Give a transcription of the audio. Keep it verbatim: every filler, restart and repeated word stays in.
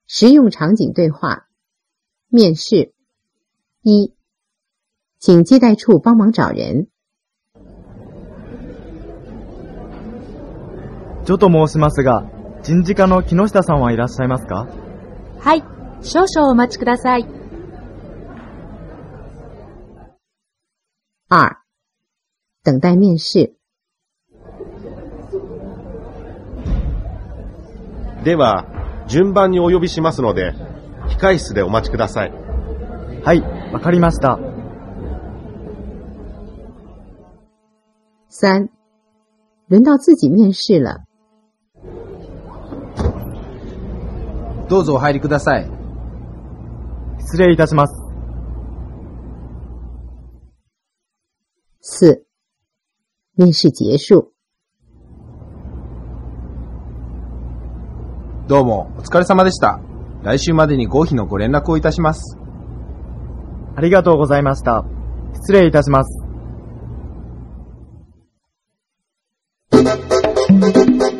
实用场景对话。面试。一，请接待处帮忙找人。 ジョと申しますが、人事課の木下さんはいらっしゃいますか？ はい、少々お待ちください。 二、等待面試。 では、順番にお呼びしますので、控室でお待ちください。 はい、わかりました。 三、轮到自己面试了。 どうぞお入りください。 失礼いたします。 四、面試結束。 どうもお疲れ様でした。来週までに合否のご連絡をいたします。 ありがとうございました。失礼いたします。